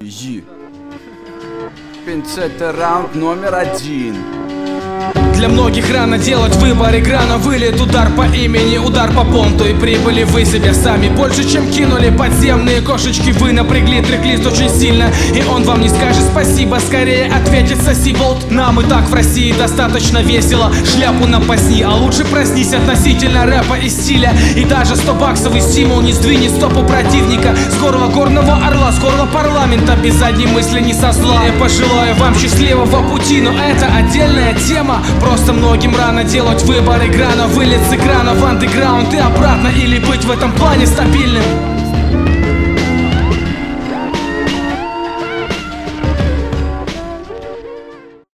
Пинцета раунд номер 1. Для многих рано делать выбор, игра на вылет. Удар по имени, удар по понту. И прибыли вы себя сами больше, чем кинули подземные кошечки. Вы напрягли трек-лист очень сильно, и он вам не скажет спасибо. Скорее ответит соси болт. Нам и так в России достаточно весело. Шляпу нам позни, а лучше проснись относительно рэпа и стиля. И даже 100-баксовый стимул не сдвинет стопу противника с горла горного орла, с горла парламента. Без задней мысли не со зла. Я пожелаю вам счастливого пути, но это отдельная тема. Просто многим рано делать выбор, игра на вылет с экрана в андеграунд и обратно. Или быть в этом плане стабильным.